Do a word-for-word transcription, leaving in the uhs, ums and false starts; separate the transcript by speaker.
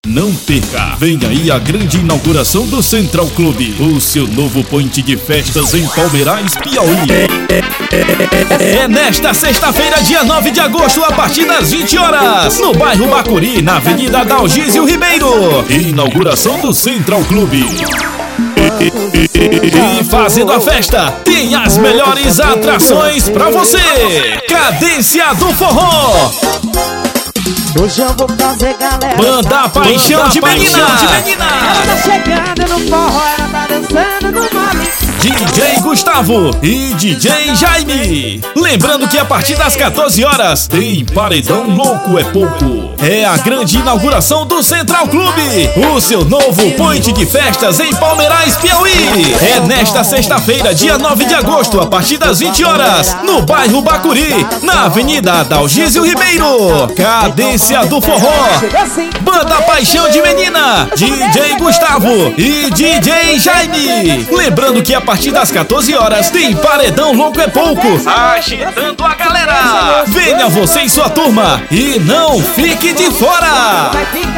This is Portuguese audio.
Speaker 1: Não perca! Vem aí a grande inauguração do Central Clube, o seu novo point de festas em Palmeiras, Piauí. É nesta sexta-feira, dia nove de agosto, a partir das vinte horas, no bairro Bacuri, na Avenida Dalgísio Ribeiro. Inauguração do Central Clube. E fazendo a festa, tem as melhores atrações pra você. Cadência do Forró.
Speaker 2: Hoje eu vou fazer galera.
Speaker 1: Banda Paixão, Banda de, Menina.
Speaker 2: Paixão de Menina. Ela tá chegando no forró, ela tá dançando no nome.
Speaker 1: D J Gustavo e D J Jaime. Lembrando que a partir das quatorze horas tem Paredão Louco é Pouco. É a grande inauguração do Central Clube, o seu novo point de festas em Palmeiras, Piauí. É nesta sexta-feira, dia nove de agosto, a partir das vinte horas, no bairro Bacuri, na Avenida Dalgísio Ribeiro. Cadência do Forró. Banda Paixão de Menina, D J Gustavo e D J Jaime. Lembrando que a partir das quatorze horas tem Paredão Louco é Pouco, agitando a galera. Venha você e sua turma e não fique de fora.